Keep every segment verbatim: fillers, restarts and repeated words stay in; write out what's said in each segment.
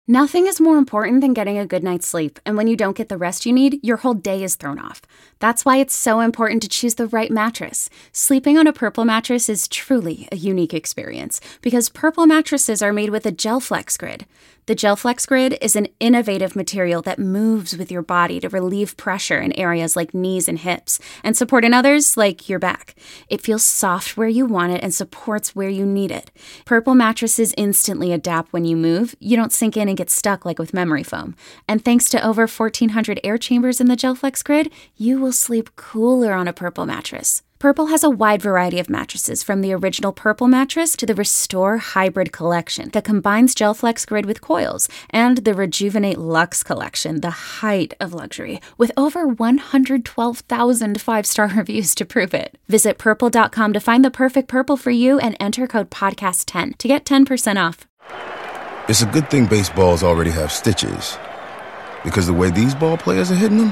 Nothing is more important than getting a good night's sleep, and when you don't get the rest you need, your whole day is thrown off. That's why it's so important to choose the right mattress. Sleeping on a Purple mattress is truly a unique experience, because Purple mattresses are made with a GelFlex Grid. The GelFlex Grid is an innovative material that moves with your body to relieve pressure in areas like knees and hips, and support in others like your back. It feels soft where you want it and supports where you need it. Purple mattresses instantly adapt when you move. You don't sink in and get stuck like with memory foam. And thanks to over fourteen hundred air chambers in the GelFlex Grid, you will sleep cooler on a Purple mattress. Purple has a wide variety of mattresses, from the original Purple mattress to the Restore Hybrid collection that combines GelFlex Grid with coils, and the Rejuvenate Luxe collection, the height of luxury, with over one hundred twelve thousand five-star reviews to prove it. Visit purple dot com to find the perfect Purple for you and enter code podcast ten to get ten percent off. It's a good thing baseballs already have stitches, because the way these ball players are hitting them,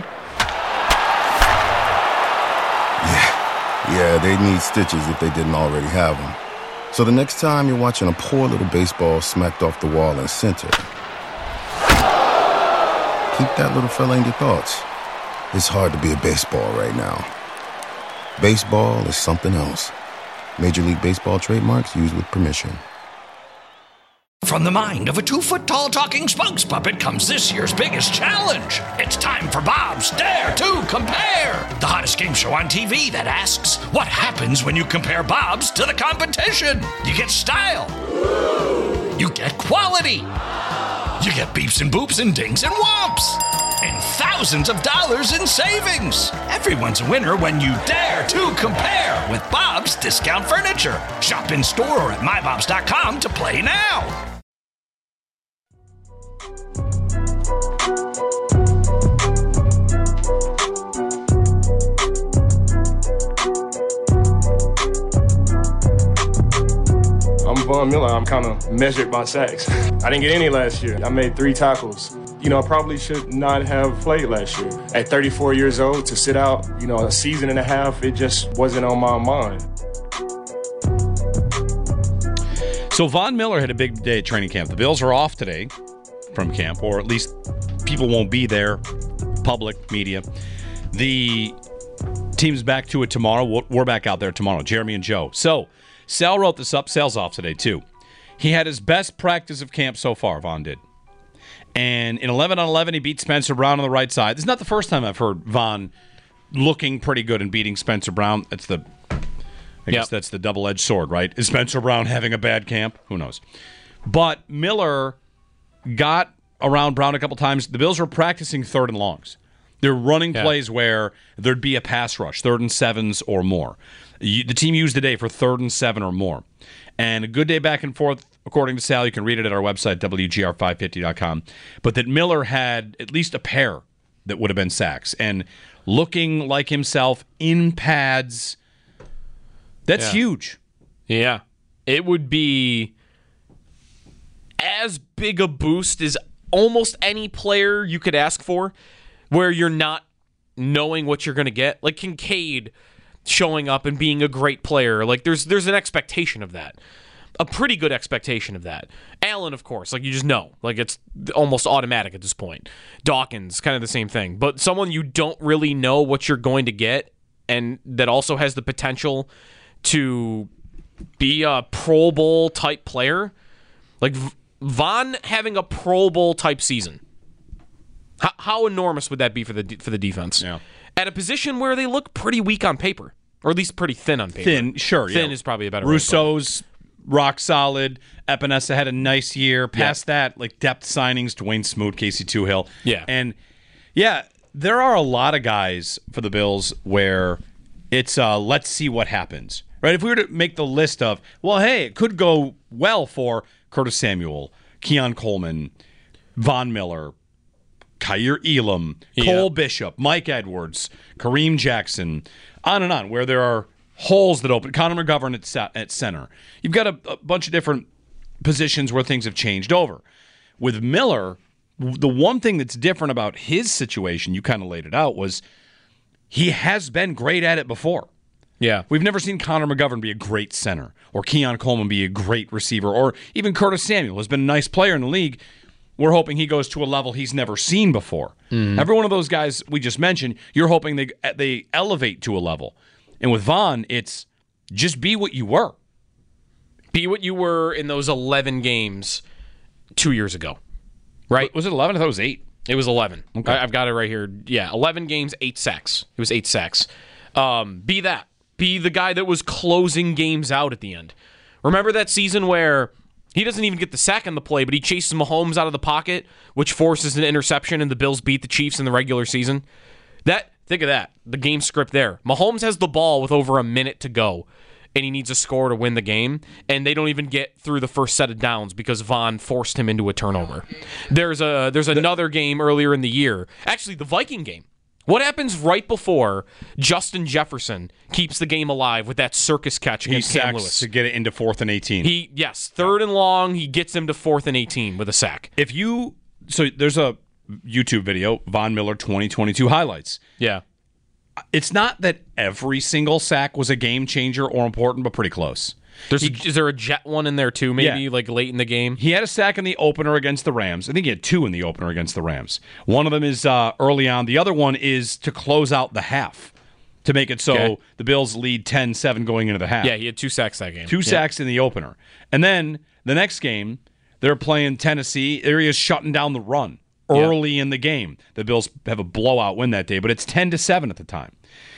yeah. Yeah, they need stitches if they didn't already have them. So the next time you're watching a poor little baseball smacked off the wall in center, keep that little fella in your thoughts. It's hard to be a baseball right now. Baseball is something else. Major League Baseball trademarks used with permission. From the mind of a two-foot-tall talking spokes puppet comes this year's biggest challenge. It's time for Bob's Dare to Compare, the hottest game show on T V that asks, what happens when you compare Bob's to the competition? You get style. You get quality. You get beeps and boops and dings and whomps. And thousands of dollars in savings. Everyone's a winner when you dare to compare with Bob's Discount Furniture. Shop in store or at my bobs dot com to play now. I'm Von Miller. I'm kind of measured by sacks. I didn't get any last year. I made three tackles. You know, I probably should not have played last year. At thirty-four years old, to sit out, you know, a season and a half, it just wasn't on my mind. So Von Miller had a big day at training camp. The Bills are off today from camp, or at least people won't be there, public, media. The team's back to it tomorrow. We're back out there tomorrow, Jeremy and Joe. So Sal wrote this up. Sal's off today, too. He had his best practice of camp so far, Von did. And in eleven on eleven, he beat Spencer Brown on the right side. This is not the first time I've heard Von looking pretty good and beating Spencer Brown. That's the, I yep. guess that's the double-edged sword, right? Is Spencer Brown having a bad camp? Who knows? But Miller got around Brown a couple times. The Bills were practicing third and longs. They're running yeah. plays where there'd be a pass rush, third and sevens or more. You, the team used the day for third and seven or more. And a good day back and forth, according to Sal. You can read it at our website, W G R five fifty dot com. But that Miller had at least a pair that would have been sacks. And looking like himself in pads, that's yeah. huge. Yeah. It would be as big a boost as almost any player you could ask for, where you're not knowing what you're going to get. Like Kincaid showing up and being a great player. Like there's there's an expectation of that. A pretty good expectation of that. Allen, of course, like you just know. Like it's almost automatic at this point. Dawkins, kind of the same thing. But someone you don't really know what you're going to get, and that also has the potential to be a Pro Bowl type player. Like Von having a Pro Bowl type season. How, how enormous would that be for the for the defense? Yeah. At a position where they look pretty weak on paper, or at least pretty thin on paper. Thin, sure. Thin yeah. is probably a better Rousseau's rock solid. Epinesa had a nice year. Past yeah. that, like depth signings, Dwayne Smoot, Casey Toohill. Yeah. And, yeah, there are a lot of guys for the Bills where it's uh, let's see what happens. Right? If we were to make the list of, well, hey, it could go well for Curtis Samuel, Keon Coleman, Von Miller, Kaiir Elam, yeah. Cole Bishop, Mike Edwards, Kareem Jackson, on and on, where there are holes that open. Connor McGovern at, sa- at center. You've got a, a bunch of different positions where things have changed over. With Miller, the one thing that's different about his situation, you kind of laid it out, was he has been great at it before. Yeah. We've never seen Connor McGovern be a great center, or Keon Coleman be a great receiver, or even Curtis Samuel has been a nice player in the league. we're hoping he goes to a level he's never seen before. Mm. Every one of those guys we just mentioned, you're hoping they they elevate to a level. And with Von, it's just be what you were. Be what you were in those eleven games two years ago, right? Was it eleven? I thought it was eight. It was eleven. Okay. I, I've got it right here. Yeah, eleven games, eight sacks. It was eight sacks. Um, be that. Be the guy that was closing games out at the end. Remember that season where he doesn't even get the sack on the play, but he chases Mahomes out of the pocket, which forces an interception, and the Bills beat the Chiefs in the regular season? That Think of that. The game script there. Mahomes has the ball with over a minute to go, and he needs a score to win the game, and they don't even get through the first set of downs because Von forced him into a turnover. There's a there's another game earlier in the year. Actually, the Viking game. What happens right before Justin Jefferson keeps the game alive with that circus catch against he Cam sacks Lewis? to get it into fourth and eighteen. He yes, third and long. He gets him to fourth and eighteen with a sack. If you so there's a YouTube video, Von Miller twenty twenty-two highlights. Yeah, it's not that every single sack was a game changer or important, but pretty close. There's He- a, is there a jet one in there too? Maybe Yeah. like late in the game. He had a sack in the opener against the Rams. I think he had two in the opener against the Rams. One of them is uh, early on. The other one is to close out the half, to make it so Okay. the Bills lead ten seven going into the half. Yeah, he had two sacks that game. Two Yeah. sacks in the opener. And then the next game, they're playing Tennessee. There he is shutting down the run early in the game. The Bills have a blowout win that day, but it's ten to seven at the time.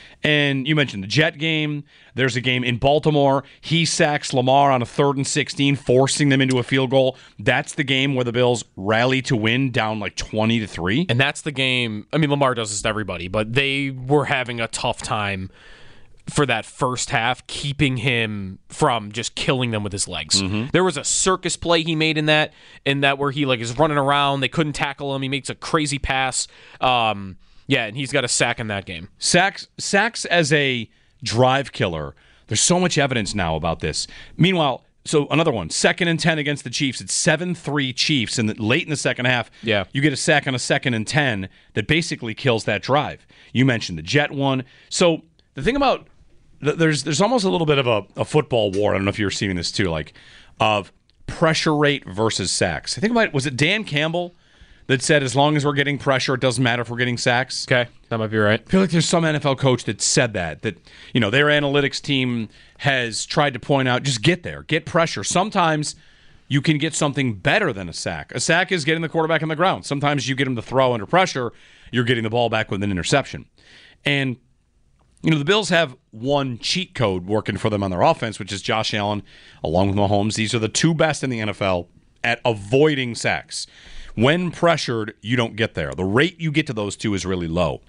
And you mentioned the Jet game. There's a game in Baltimore. He sacks Lamar on a third and sixteen, forcing them into a field goal. That's the game where the Bills rally to win down like twenty to three. And that's the game. I mean, Lamar does this to everybody, but they were having a tough time for that first half, keeping him from just killing them with his legs. Mm-hmm. There was a circus play he made in that, in that where he like is running around. They couldn't tackle him. He makes a crazy pass. Um, yeah, and he's got a sack in that game. Sacks, sacks as a drive killer. There's so much evidence now about this. Meanwhile, so another one, second and ten against the Chiefs. It's seven three Chiefs, and the, late in the second half, Yeah. you get a sack on a second and ten that basically kills that drive. You mentioned the Jet one. So the thing about th- there's there's almost a little bit of a, a football war. I don't know if you're seeing this too, like of pressure rate versus sacks. I think about was it Dan Campbell that said as long as we're getting pressure, it doesn't matter if we're getting sacks. Okay, that might be right. I feel like there's some N F L coach that said that, that, you know, their analytics team has tried to point out, just get there, get pressure. Sometimes you can get something better than a sack. A sack is getting the quarterback on the ground. Sometimes you get him to throw under pressure, you're getting the ball back with an interception. And, you know, the Bills have one cheat code working for them on their offense, which is Josh Allen along with Mahomes. These are the two best in the N F L at avoiding sacks. When pressured, you don't get there. The rate you get to those two is really low.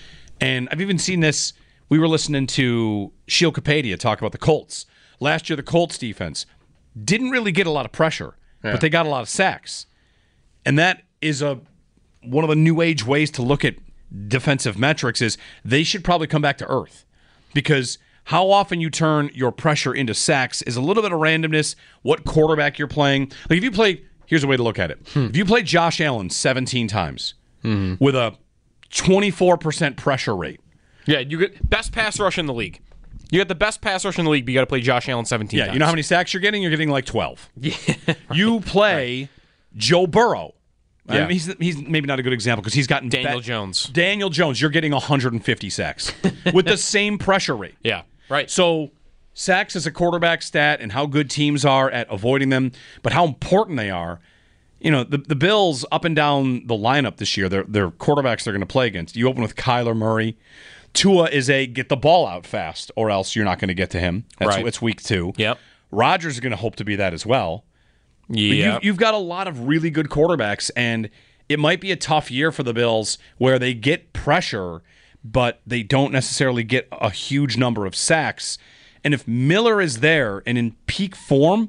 And I've even seen this. We were listening to Sheil Kapadia talk about the Colts. Last year, the Colts defense didn't really get a lot of pressure, Yeah. but they got a lot of sacks. And that is a one of the new age ways to look at defensive metrics is they should probably come back to earth. Because how often you turn your pressure into sacks is a little bit of randomness, what quarterback you're playing. Like if you play... Here's a way to look at it. Hmm. If you play Josh Allen seventeen times Mm-hmm. with a twenty-four percent pressure rate, Yeah, you get best pass rush in the league. You got the best pass rush in the league, but you got to play Josh Allen seventeen yeah, times. you know how many sacks you're getting? You're getting like twelve. Yeah. You play Joe Burrow. I Yeah. mean, he's, he's maybe not a good example because he's gotten Daniel bet- Jones. Daniel Jones, you're getting one hundred fifty sacks with the same pressure rate. Yeah, right. So sacks is a quarterback stat and how good teams are at avoiding them, but how important they are. You know, the, the Bills up and down the lineup this year, their their quarterbacks they're going to play against. You open with Kyler Murray. Tua is a get the ball out fast or else you're not going to get to him. That's, Right. It's week two. Yep. Rodgers is going to hope to be that as well. But Yeah. you've, you've got a lot of really good quarterbacks, and it might be a tough year for the Bills where they get pressure, but they don't necessarily get a huge number of sacks. And if Miller is there and in peak form,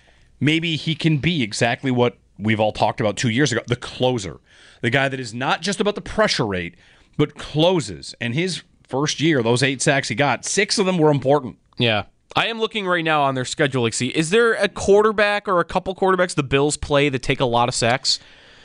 maybe he can be exactly what we've all talked about two years ago, the closer. The guy that is not just about the pressure rate, but closes. And his first year, those eight sacks he got, six of them were important. Yeah. I am looking right now on their schedule. Like, see, is there a quarterback or a couple quarterbacks the Bills play that take a lot of sacks?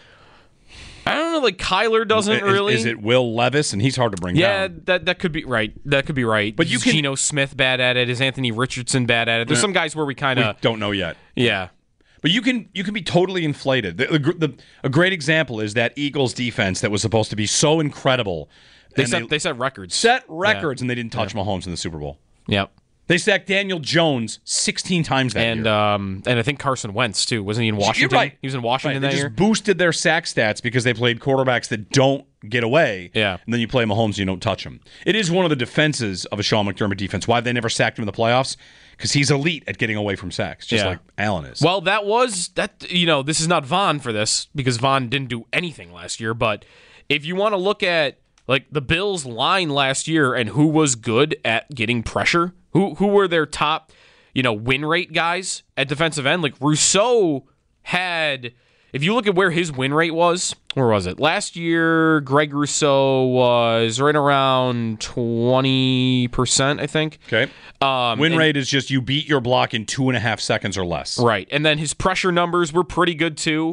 I don't know. Like Kyler doesn't Is- really. Is it Will Levis? And he's hard to bring Yeah, down. that that could be right. That could be right. But you Is can- Geno Smith bad at it? Is Anthony Richardson bad at it? There's Yeah. some guys where we kind We of don't know yet. yeah. But you can you can be totally inflated. The, the, the, a great example is that Eagles defense that was supposed to be so incredible. They set, they, they set records. Set records, yeah. and they didn't touch yeah. Mahomes in the Super Bowl. Yep. They sacked Daniel Jones sixteen times that and, year. Um, and I think Carson Wentz, too. Wasn't he in Washington? You're right. He was in Washington right. that they year. They just boosted their sack stats because they played quarterbacks that don't get away. Yeah. And then you play Mahomes and you don't touch him. It is one of the defenses of a Sean McDermott defense. Why they never sacked him in the playoffs? Because he's elite at getting away from sacks, just yeah. like Allen is. Well, that was, that. you know, this is not Von for this because Von didn't do anything last year. But if you want to look at like the Bills' line last year and who was good at getting pressure, who who were their top, you know, win rate guys at defensive end, like Rousseau had, if you look at where his win rate was, where was it? Last year, Greg Rousseau was right around twenty percent, I think. Okay. Um, win and, rate is just you beat your block in two and a half seconds or less. Right. And then his pressure numbers were pretty good too.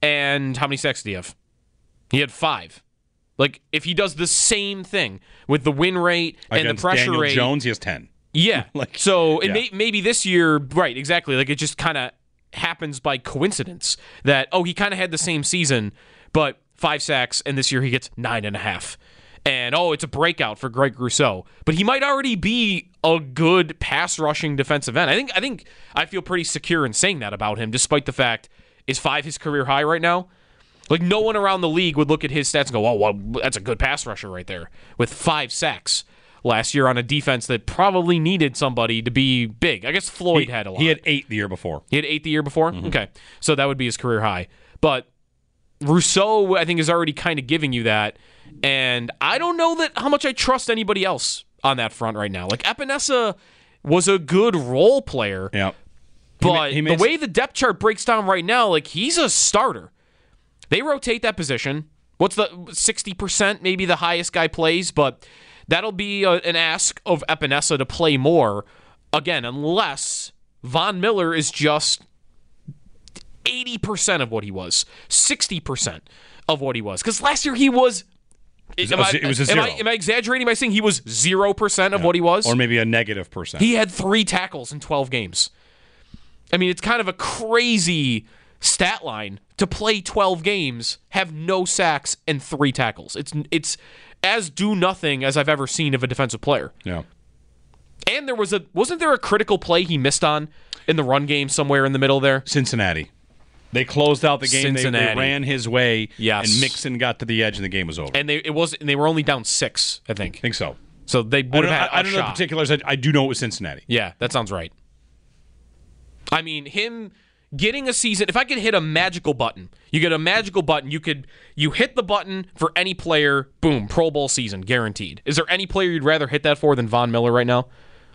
And how many sacks did he have? He had five. Like, if he does the same thing with the win rate and Against the pressure Daniel rate. Jones, he has ten. Yeah. like, so it yeah. may, maybe this year, right, exactly. Like, it just kind of happens by coincidence that, oh, he kind of had the same season, but five sacks, and this year he gets nine and a half. And, oh, it's a breakout for Greg Rousseau. But he might already be a good pass-rushing defensive end. I think I think I feel pretty secure in saying that about him, despite the fact, is five his career high right now? Like, no one around the league would look at his stats and go, oh, well, that's a good pass rusher right there with five sacks last year on a defense that probably needed somebody to be big. I guess Floyd he, had a lot. He had eight the year before. He had eight the year before? Mm-hmm. Okay. So that would be his career high. But Rousseau, I think, is already kind of giving you that. And I don't know that how much I trust anybody else on that front right now. Like, Epinesa was a good role player. Yeah. But he ma- he the way the depth chart breaks down right now, like, he's a starter. They rotate that position. What's the sixty percent? Maybe the highest guy plays, but that'll be a, an ask of Epinesa to play more. Again, unless Von Miller is just eighty percent of what he was, sixty percent of what he was. Because last year he was. It was, am, I, it was a am, zero. I, am I exaggerating by saying he was zero percent of yeah. what he was? Or maybe a negative percent. He had three tackles in twelve games. I mean, it's kind of a crazy stat line to play twelve games, have no sacks, and three tackles. It's it's as do nothing as I've ever seen of a defensive player. Yeah. And there was a wasn't there a critical play he missed on in the run game somewhere in the middle there? Cincinnati. They closed out the game. They, they ran his way. Yes. And Mixon got to the edge, and the game was over. And they it was and they were only down six, I think. I think so. So they would have had. I don't a know shot. the particulars. I, I do know it was Cincinnati. Yeah, that sounds right. I mean, him getting a season. If I could hit a magical button, you get a magical button. You could you hit the button for any player. Boom, Pro Bowl season guaranteed. Is there any player you'd rather hit that for than Von Miller right now?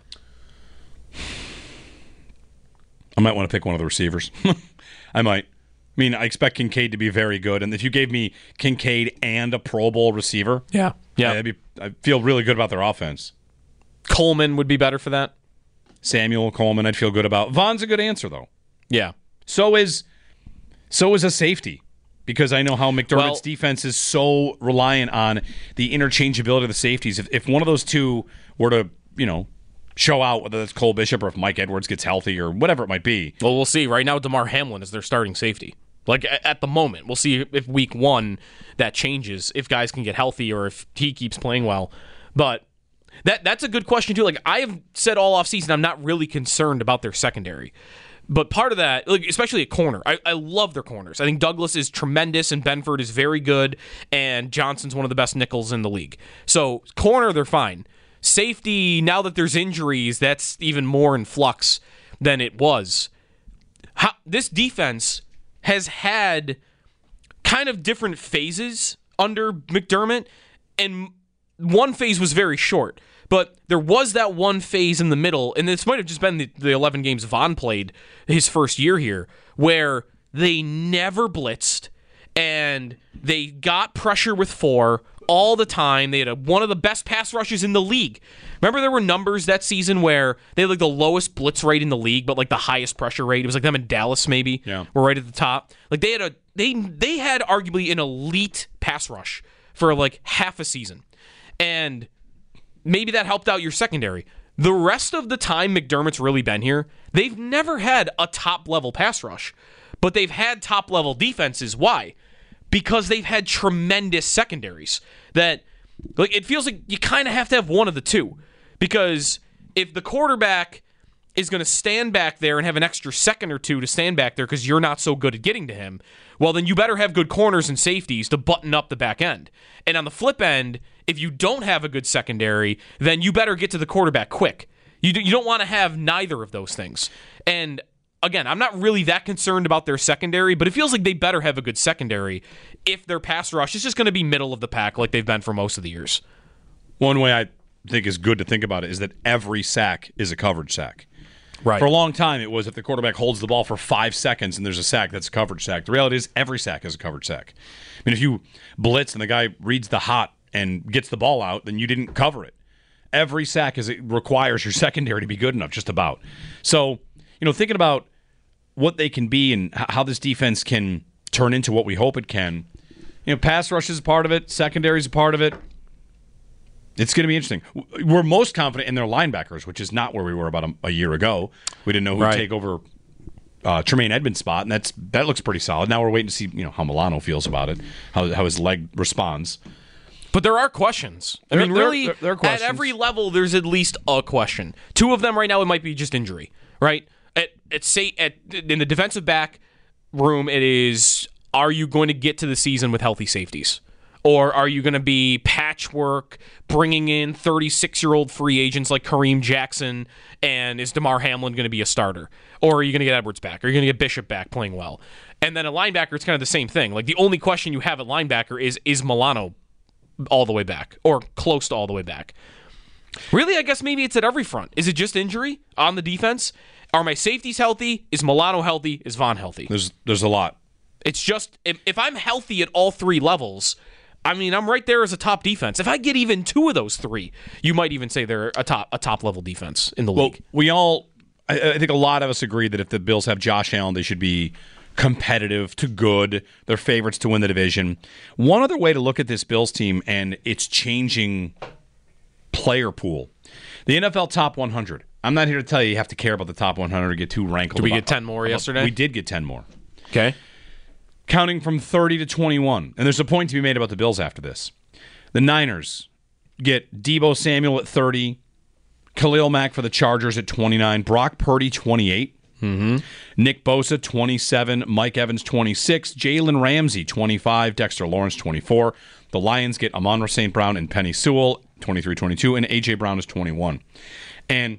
I might want to pick one of the receivers. I might. I mean, I expect Kincaid to be very good, and if you gave me Kincaid and a Pro Bowl receiver, yeah, yeah, I'd be, I feel really good about their offense. Coleman would be better for that. Samuel Coleman, I'd feel good about. Von's a good answer, though. Yeah. So is so is a safety, because I know how McDermott's well, defense is so reliant on the interchangeability of the safeties. If if one of those two were to, you know, show out, whether it's Cole Bishop or if Mike Edwards gets healthy or whatever it might be. Well, we'll see. Right now, DeMar Hamlin is their starting safety. Like, at the moment. We'll see if week one that changes, if guys can get healthy or if he keeps playing well. But that that's a good question, too. Like, I have said all offseason, I'm not really concerned about their secondary. But part of that, like, especially at corner, I, I love their corners. I think Douglas is tremendous and Benford is very good, and Johnson's one of the best nickels in the league. So, corner, they're fine. Safety, now that there's injuries, that's even more in flux than it was. How, this defense has had kind of different phases under McDermott, and one phase was very short. But there was that one phase in the middle, and this might have just been the, the eleven games Von played his first year here, where they never blitzed, and they got pressure with four all the time. They had a, one of the best pass rushes in the league. Remember there were numbers that season where they had like the lowest blitz rate in the league, but like the highest pressure rate. It was like them in Dallas maybe. Yeah. Were right at the top. Like they had a they they had arguably an elite pass rush for like half a season. And maybe that helped out your secondary. the rest of the time McDermott's really been here, they've never had a top-level pass rush, but they've had top-level defenses. Why? Because they've had tremendous secondaries. That, like, it feels like you kind of have to have one of the two. Because if the quarterback is going to stand back there and have an extra second or two to stand back there because you're not so good at getting to him, well, then you better have good corners and safeties to button up the back end. And on the flip end, if you don't have a good secondary, then you better get to the quarterback quick. You, do, you don't want to have neither of those things. And again, I'm not really that concerned about their secondary, but it feels like they better have a good secondary if their pass rush is just going to be middle of the pack like they've been for most of the years. One way I think is good to think about it is that every sack is a coverage sack. Right. For a long time, it was if the quarterback holds the ball for five seconds and there's a sack, that's a coverage sack. The reality is every sack is a coverage sack. I mean, if you blitz and the guy reads the hot and gets the ball out, then you didn't cover it. Every sack is it requires your secondary to be good enough, just about. So, you know, thinking about what they can be and how this defense can turn into what we hope it can, you know, pass rush is a part of it, secondary is a part of it. It's going to be interesting. We're most confident in their linebackers, which is not where we were about a, a year ago. We didn't know who would take over uh, Tremaine Edmonds' spot, and that's that looks pretty solid. Now we're waiting to see, you know, how Milano feels about it, how how his leg responds. But there are questions. I There- mean, there- really, there- there are at questions. every level, there's at least a question. Two of them right now, it might be just injury, right? At at say at in the defensive back room, it is: are you going to get to the season with healthy safeties? Or are you going to be patchwork, bringing in thirty-six-year-old free agents like Kareem Jackson, and is DeMar Hamlin going to be a starter? Or are you going to get Edwards back? Are you going to get Bishop back playing well? And then a linebacker, it's kind of the same thing. Like, the only question you have at linebacker is, is Milano all the way back? Or close to all the way back? Really, I guess maybe it's at every front. Is it just injury on the defense? Are my safeties healthy? Is Milano healthy? Is Vaughn healthy? There's there's a lot. It's just, if, if I'm healthy at all three levels, I mean, I'm right there as a top defense. If I get even two of those three, you might even say they're a top a top level defense in the Well, league. we all, I, I think a lot of us agree that if the Bills have Josh Allen, they should be competitive to good. They're favorites to win the division. One other way to look at this Bills team and its changing player pool, the N F L top one hundred. I'm not here to tell you you have to care about the top one hundred or get too rankled. Did we about, get ten more about, yesterday? We did get ten more. Okay. Counting from thirty to twenty-one. And there's a point to be made about the Bills after this. The Niners get Deebo Samuel at thirty, Khalil Mack for the Chargers at twenty-nine, Brock Purdy twenty-eight, mm-hmm. Nick Bosa twenty-seven, Mike Evans twenty-six, Jalen Ramsey twenty-five, Dexter Lawrence twenty-four. The Lions get Amon-Ra Saint Brown and Penny Sewell twenty-three twenty-two, and A J Brown is twenty-one. And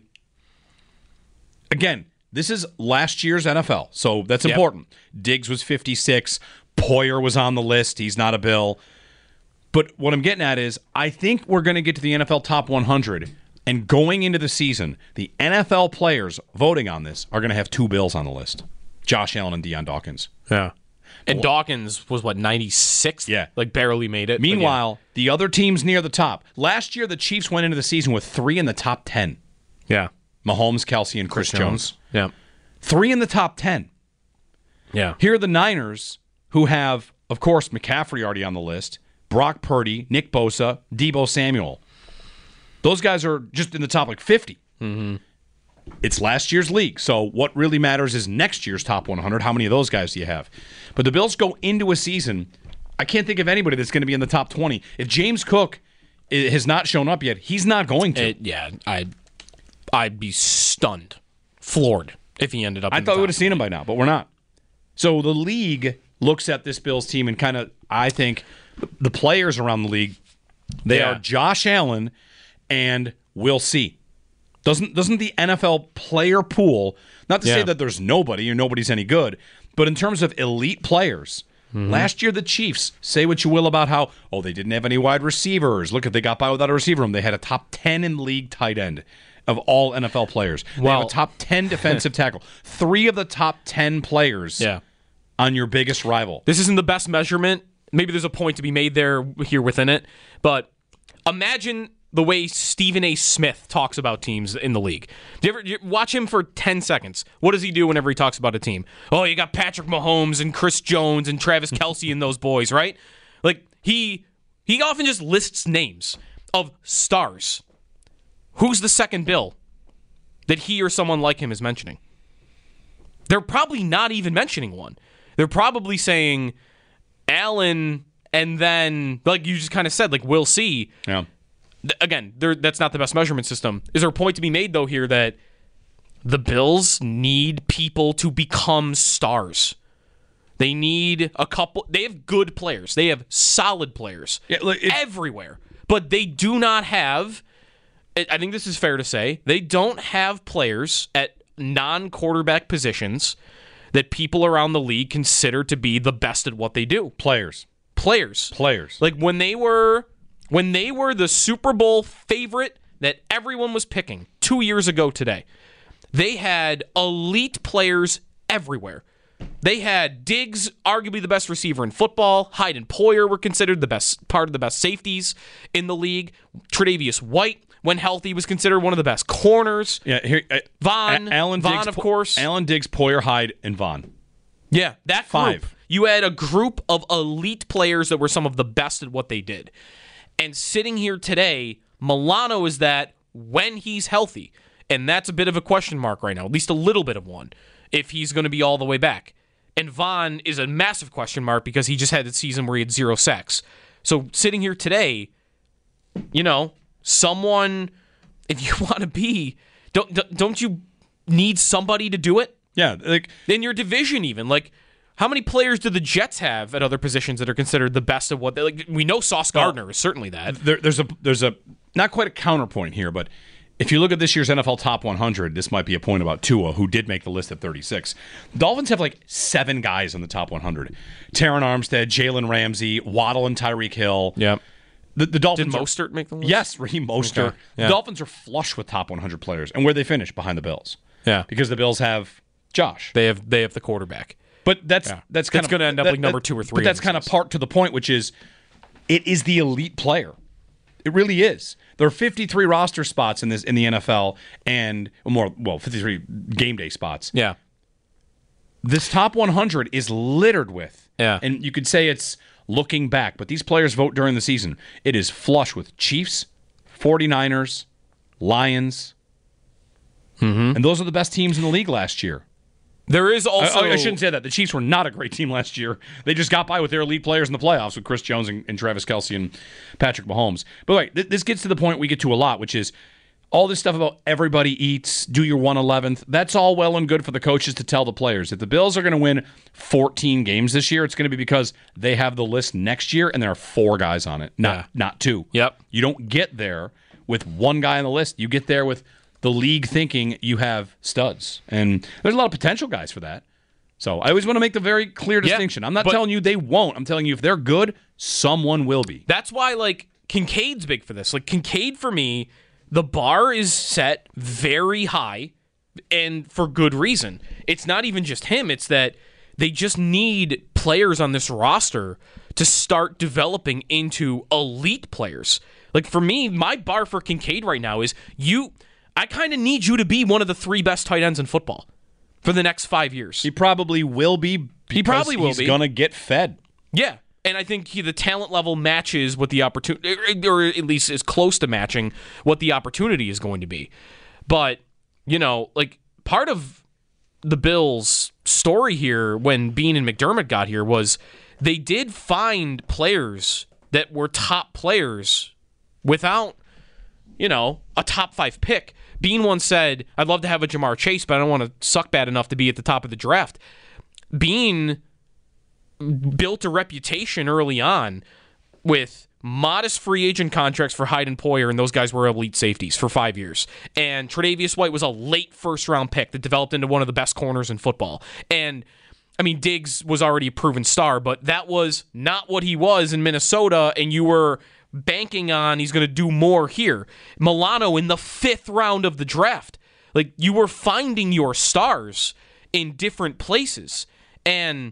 again, this is last year's N F L, so that's Yep. important. Diggs was fifty-six. Poyer was on the list. He's not a Bill. But what I'm getting at is I think we're going to get to the N F L top one hundred, and going into the season, the N F L players voting on this are going to have two Bills on the list, Josh Allen and Deion Dawkins. Yeah. And Dawkins was, what, ninety-sixth? Yeah. Like, barely made it. Meanwhile, the other teams near the top. Last year, the Chiefs went into the season with three in the top ten. Yeah. Mahomes, Kelsey, and Chris, Chris Jones. Jones. Yeah. Three in the top ten. Yeah. Here are the Niners, who have, of course, McCaffrey already on the list, Brock Purdy, Nick Bosa, Deebo Samuel. Those guys are just in the top like fifty. Mm-hmm. It's last year's league, so what really matters is next year's top one hundred. How many of those guys do you have? But the Bills go into a season, I can't think of anybody that's going to be in the top twenty. If James Cook has not shown up yet, he's not going to. It, yeah. I'd, I'd be stunned, floored, if he ended up I in the thought we top would have seen him by now, but we're not. So the league looks at this Bills team and kind of, I think, the players around the league, they Yeah. are Josh Allen and we'll see. Doesn't doesn't the N F L player pool, not to say Yeah. that there's nobody or nobody's any good, but in terms of elite players, Mm-hmm. last year the Chiefs, say what you will about how, oh, they didn't have any wide receivers. Look, if they got by without a receiver room, they had a top ten in league tight end of all N F L players. They Well- have a top ten defensive tackle. Three of the top ten players Yeah. on your biggest rival. This isn't the best measurement. Maybe there's a point to be made there here within it. But imagine the way Stephen A. Smith talks about teams in the league. Do you ever do you watch him for ten seconds? What does he do whenever he talks about a team? Oh, you got Patrick Mahomes and Chris Jones and Travis Kelce and those boys, right? Like, he he often just lists names of stars. Who's the second Bill that he or someone like him is mentioning? They're probably not even mentioning one. They're probably saying Allen, and then, like you just kind of said, like, we'll see. Yeah. Th- Again, that's not the best measurement system. Is there a point to be made, though, here that the Bills need people to become stars? They need a couple. They have good players. They have solid players yeah, look, it, everywhere. But they do not have, I think this is fair to say, they don't have players at non-quarterback positions that people around the league consider to be the best at what they do. Players. Players. Players. Like when they were when they were the Super Bowl favorite that everyone was picking two years ago today, they had elite players everywhere. They had Diggs, arguably the best receiver in football. Hyde and Poyer were considered the best part of the best safeties in the league. Tre'Davious White, when healthy, was considered one of the best corners. Yeah, here, uh, Vaughn, A- Allen Vaughn, Diggs, of Po- course. Allen Diggs, Poyer, Hyde, and Vaughn. Yeah, that Five. group. You had a group of elite players that were some of the best at what they did. And sitting here today, Milano is that when he's healthy. And that's a bit of a question mark right now, at least a little bit of one, if he's going to be all the way back. And Vaughn is a massive question mark because he just had a season where he had zero sacks. So sitting here today, you know, someone, if you want to be, don't don't you need somebody to do it? Yeah, like In your division even. Like, how many players do the Jets have at other positions that are considered the best of what they like? We know Sauce Gardner is certainly that. there, there's a there's a not quite a counterpoint here, but if you look at this year's N F L Top one hundred, this might be a point about Tua, who did make the list at thirty-six. Dolphins have like seven guys in the top one hundred. Taron Armstead, Jalen Ramsey, Waddle, and Tyreek Hill. Yep. The, the Did Dolphins Mostert make the list? Yes, Raheem Mostert. Okay. Yeah. The Dolphins are flush with top one hundred players, and where they finish behind the Bills. Yeah. Because the Bills have Josh. They have they have the quarterback. But that's Yeah. that's kind That's of gonna end up that- like number that- two or three But on that's this kind of list. part to the point, which is it is the elite player. It really is. There are fifty-three roster spots in this in the N F L, and more well, fifty-three game day spots. Yeah. This top one hundred is littered with. Yeah. And you could say it's looking back, but these players vote during the season. It is flush with Chiefs, forty-niners, Lions, Mm-hmm. and those are the best teams in the league last year. There is also I, I shouldn't say that. The Chiefs were not a great team last year. They just got by with their elite players in the playoffs with Chris Jones and, and Travis Kelce and Patrick Mahomes. But wait, th- this gets to the point we get to a lot, which is all this stuff about everybody eats, do your one eleventh. That's all well and good for the coaches to tell the players. If the Bills are going to win fourteen games this year, it's going to be because they have the list next year and there are four guys on it, not, Yeah. not two. Yep. You don't get there with one guy on the list. You get there with the league thinking you have studs. And there's a lot of potential guys for that. So I always want to make the very clear Yeah, distinction. I'm not but- telling you they won't. I'm telling you if they're good, someone will be. That's why, like, Kincaid's big for this. Like, Kincaid, for me, the bar is set very high, and for good reason. It's not even just him. It's that they just need players on this roster to start developing into elite players. Like, for me, my bar for Kincaid right now is you... I kind of need you to be one of the three best tight ends in football for the next five years. He probably will be because He probably will he's be. going to get fed. Yeah, and I think he, the talent level matches what the opportunity, or at least is close to matching what the opportunity is going to be. But, you know, like, part of the Bills' story here when Beane and McDermott got here was they did find players that were top players without, you know, a top five pick. Beane once said, I'd love to have a Jamar Chase, but I don't want to suck bad enough to be at the top of the draft. Beane built a reputation early on with modest free agent contracts for Hyde and Poyer, and those guys were elite safeties for five years. And Tre'Davious White was a late first-round pick that developed into one of the best corners in football. And, I mean, Diggs was already a proven star, but that was not what he was in Minnesota, and you were banking on he's going to do more here. Milano in the fifth round of the draft. Like, you were finding your stars in different places. And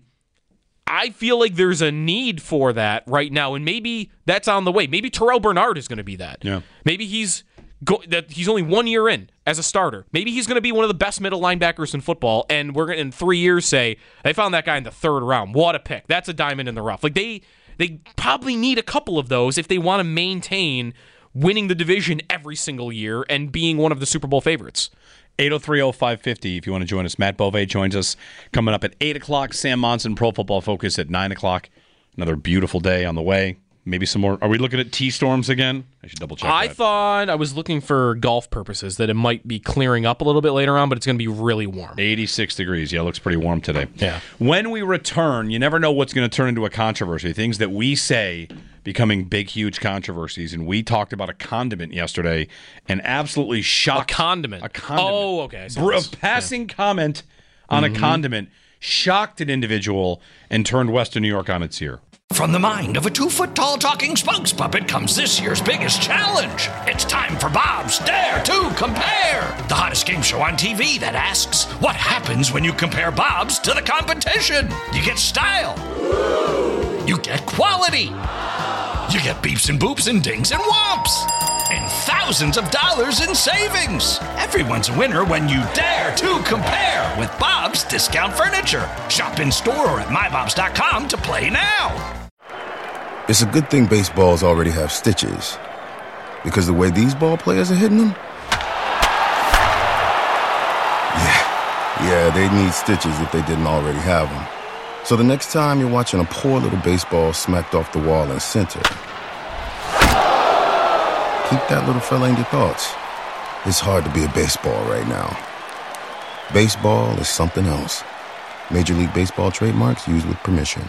I feel like there's a need for that right now, and maybe that's on the way. Maybe Terrell Bernard is going to be that. Yeah. Maybe he's go- that he's only one year in as a starter. Maybe he's going to be one of the best middle linebackers in football, and we're going to in three years say they found that guy in the third round. What a pick! That's a diamond in the rough. Like they they probably need a couple of those if they want to maintain winning the division every single year and being one of the Super Bowl favorites. eight oh three oh five fifty if you want to join us. Matt Bove joins us coming up at eight o'clock. Sam Monson, Pro Football Focus at nine o'clock. Another beautiful day on the way. Maybe some more. Are we looking at T-storms again? I should double check I that. thought I was looking for golf purposes that it might be clearing up a little bit later on, but it's going to be really warm. eighty-six degrees. Yeah, it looks pretty warm today. Yeah. When we return, you never know what's going to turn into a controversy. Things that we say becoming big, huge controversies. And we talked about a condiment yesterday and absolutely shocked. A condiment? A condiment. Oh, okay. Br- a passing yeah. comment on mm-hmm. a condiment shocked an individual and turned Western New York on its ear. From the mind of a two-foot-tall talking spokes puppet comes this year's biggest challenge. It's time for Bob's Dare to Compare, the hottest game show on T V that asks, what happens when you compare Bob's to the competition? You get style. You get quality. You get beeps and boops and dings and whomps. And thousands of dollars in savings. Everyone's a winner when you dare to compare with Bob's Discount Furniture. Shop in store or at my bobs dot com to play now. It's a good thing baseballs already have stitches. Because the way these ball players are hitting them? Yeah, yeah, they need stitches if they didn't already have them. So the next time you're watching a poor little baseball smacked off the wall in center, keep that little fella in your thoughts. It's hard to be a baseball right now. Baseball is something else. Major League Baseball trademarks used with permission.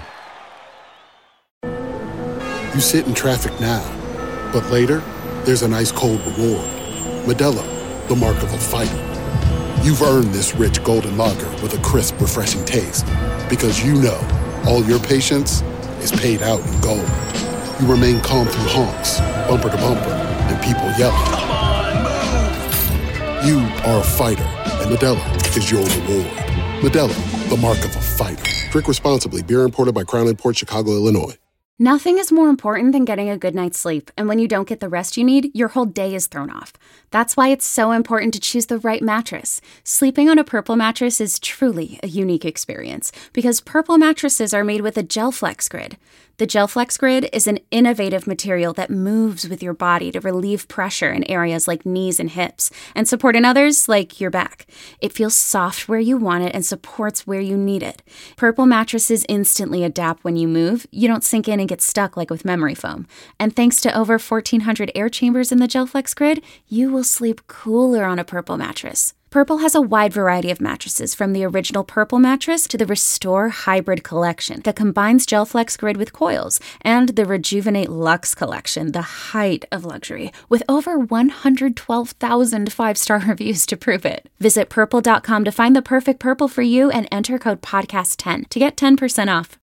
You sit in traffic now, but later, there's an ice-cold reward. Modelo, the mark of a fighter. You've earned this rich golden lager with a crisp, refreshing taste. Because you know, all your patience is paid out in gold. You remain calm through honks, bumper to bumper, and people yelling. Come on, move! You are a fighter, and Modelo is your reward. Modelo, the mark of a fighter. Drink responsibly. Beer imported by Crown Imports, Chicago, Illinois. Nothing is more important than getting a good night's sleep, and when you don't get the rest you need, your whole day is thrown off. That's why it's so important to choose the right mattress. Sleeping on a Purple mattress is truly a unique experience, because Purple mattresses are made with a GelFlex Grid. The GelFlex Grid is an innovative material that moves with your body to relieve pressure in areas like knees and hips, and support in others like your back. It feels soft where you want it and supports where you need it. Purple mattresses instantly adapt when you move. You don't sink in and get stuck like with memory foam. And thanks to over fourteen hundred air chambers in the GelFlex Grid, you will sleep cooler on a Purple mattress. Purple has a wide variety of mattresses, from the original Purple mattress to the Restore Hybrid collection that combines GelFlex Grid with coils, and the Rejuvenate Luxe collection, the height of luxury, with over one hundred twelve thousand five-star reviews to prove it. Visit purple dot com to find the perfect Purple for you and enter code podcast ten to get ten percent off.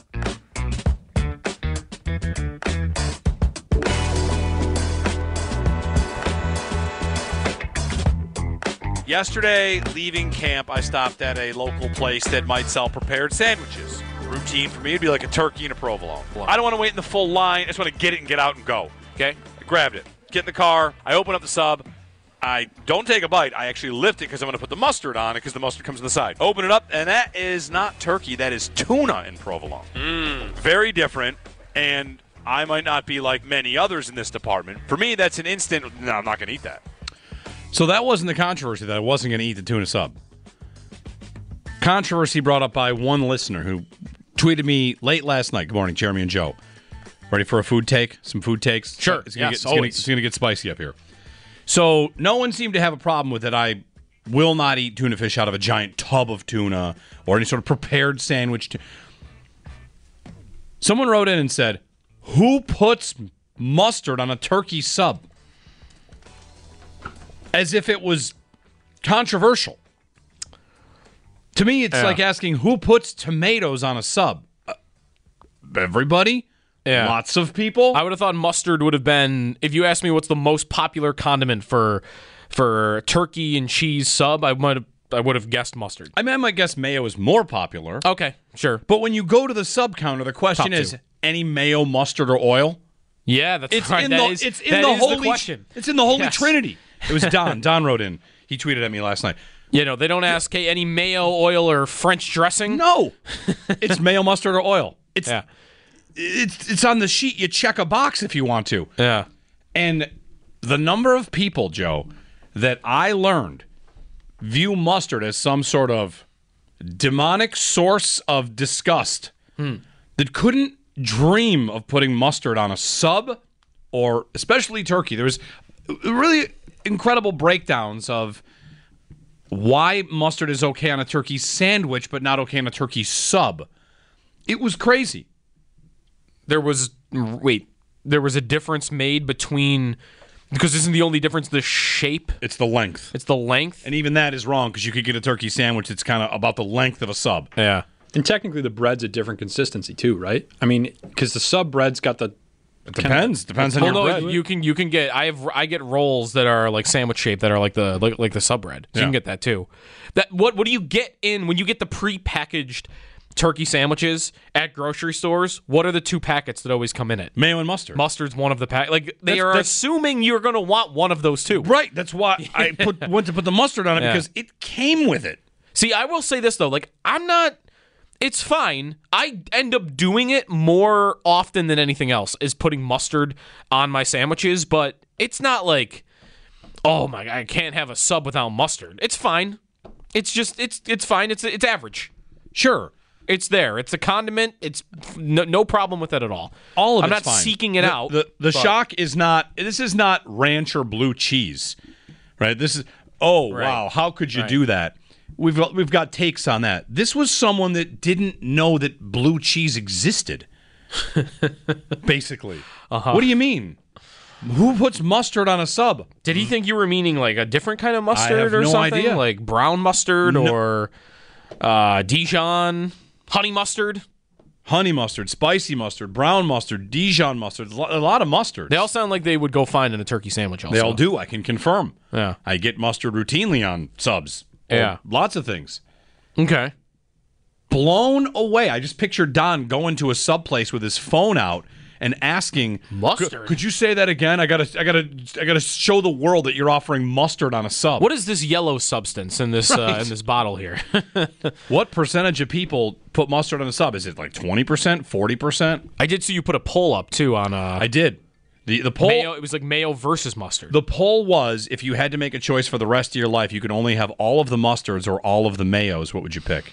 Yesterday, leaving camp, I stopped at a local place that might sell prepared sandwiches. Routine for me would be like a turkey and a provolone. I don't want to wait in the full line. I just want to get it and get out and go. Okay? I grabbed it. Get in the car. I open up the sub. I don't take a bite. I actually lift it because I'm going to put the mustard on it because the mustard comes on the side. Open it up, and that is not turkey. That is tuna in provolone. Mm. Very different, and I might not be like many others in this department. For me, that's an instant, no, I'm not going to eat that. So that wasn't the controversy, that I wasn't going to eat the tuna sub. Controversy brought up by one listener who tweeted me late last night. Good morning, Jeremy and Joe. Ready for a food take? Some food takes? Sure. It's going yes, to get spicy up here. So no one seemed to have a problem with it. I will not eat tuna fish out of a giant tub of tuna or any sort of prepared sandwich. T- Someone wrote in and said, who puts mustard on a turkey sub? As if it was controversial. To me, it's yeah. like asking who puts tomatoes on a sub. Uh, everybody? Yeah. Lots of people? I would have thought mustard would have been, if you asked me what's the most popular condiment for for turkey and cheese sub, I might have I would have guessed mustard. I mean, I might guess mayo is more popular. Okay, sure. But when you go to the sub counter, the question is, any mayo, mustard, or oil? Yeah, that's it's right. In that the, is, it's in that the is holy, the question. It's in the Holy yes. Trinity. It was Don. Don wrote in. He tweeted at me last night. You know, they don't ask, hey, any mayo, oil, or French dressing? No. It's mayo, mustard, or oil. It's, yeah. it's, it's on the sheet. You check a box if you want to. Yeah. And the number of people, Joe, that I learned view mustard as some sort of demonic source of disgust Hmm. that couldn't dream of putting mustard on a sub or especially turkey. There was really incredible breakdowns of why mustard is okay on a turkey sandwich but not okay on a turkey sub. It was crazy. There was wait, there was a difference made between because isn't the only difference the shape? It's the length. It's the length. And even that is wrong because you could get a turkey sandwich that's kind of about the length of a sub. Yeah. And technically the bread's a different consistency too, right? I mean, because the sub bread's got the It depends. Depends on Well, your no, bread. you can you can get I have I get rolls that are like sandwich shaped that are like the like, like the sub bread. So Yeah. you can get that too. That what what do you get in when you get the pre-packaged turkey sandwiches at grocery stores? What are the two packets that always come in it? Mayo and mustard. Mustard's one of the pack. Like they That's- are that's- assuming you're going to want one of those two. Right. That's why I put went to put the mustard on it Yeah. because it came with it. See, I will say this though, like I'm not it's fine. I end up doing it more often than anything else is putting mustard on my sandwiches, but it's not like oh my god, I can't have a sub without mustard. It's fine. It's just it's it's fine. It's it's average. Sure. It's there. It's a condiment. It's no, no problem with it at all. All of I'm it's not fine. seeking it The- out. The the but- shock is not. This is not ranch or blue cheese, right? This is. Oh Right. wow! How could you Right. do that? We've got, we've got takes on that. This was someone that didn't know that blue cheese existed. Basically, uh-huh. What do you mean? Who puts mustard on a sub? Did he think you were meaning like a different kind of mustard have or no something? idea. Like brown mustard No. or uh, Dijon honey mustard? Honey mustard, spicy mustard, brown mustard, Dijon mustard. A lo- a lot of mustard. They all sound like they would go fine in a turkey sandwich also. They all do. I can confirm. Yeah. I get mustard routinely on subs. Or Yeah. Lots of things. Okay. Blown away. I just pictured Don going to a sub place with his phone out and asking Mustard? "Could- Could you say that again? I gotta, I gotta, I gotta show the world that you're offering mustard on a sub. What is this yellow substance in this uh, Right. in this bottle here? What percentage of people put mustard on a sub? Is it like twenty percent, forty percent? I did see you put a poll up too on uh, I did. The the poll. mayo. It was like mayo versus mustard. The poll was if you had to make a choice for the rest of your life, you could only have all of the mustards or all of the mayos. What would you pick?